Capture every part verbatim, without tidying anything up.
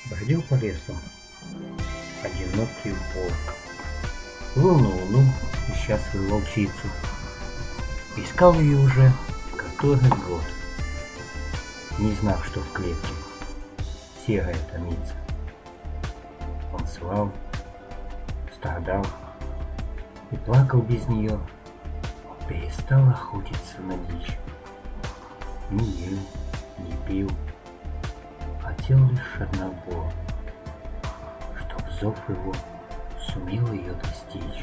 Бродил по лесу одинокий волк. Плыл на луну, ища свою волчицу. Искал ее уже который год, не знав, что в клетке серая томится. Он свал, страдал и плакал без нее. Перестал охотиться на дичь. Не ел, не пил, хотел лишь одного, чтоб зов его сумел ее достичь.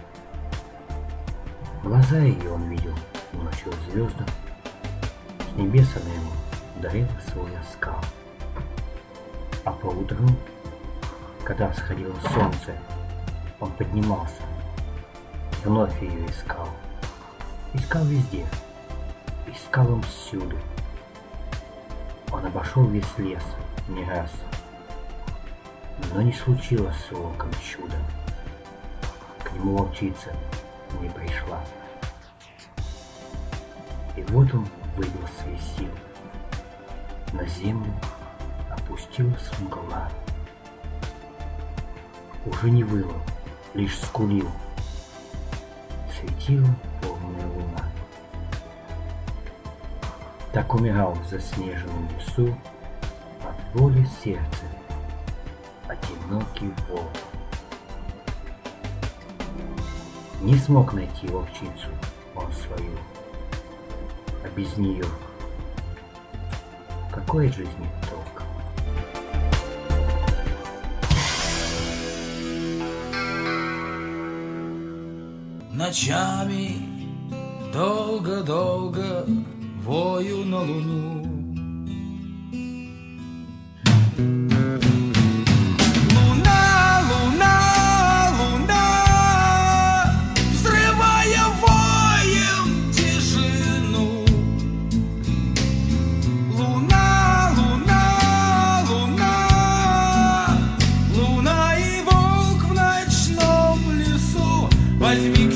Глаза ее он видел ночью звездам, с небес она ему дарила свой оскал. А поутру, когда всходило солнце, он поднимался, вновь ее искал. Искал везде, искал он всюду. Он обошел весь лес не раз, но не случилось с волком чуда. К нему волчица не пришла. И вот он выбил свои силы. На землю опустилась мгла. Уже не выло, лишь скулил. Светила полная луна. Так умирал в заснеженном лесу от боли сердца одинокий волк. Не смог найти волчицу он свою, а без нее какой от жизни толк? Ночами долго-долго вою на луну. Луна, луна, луна, взрывая воем тишину. Луна, луна, луна, луна и волк в ночном лесу. Возьми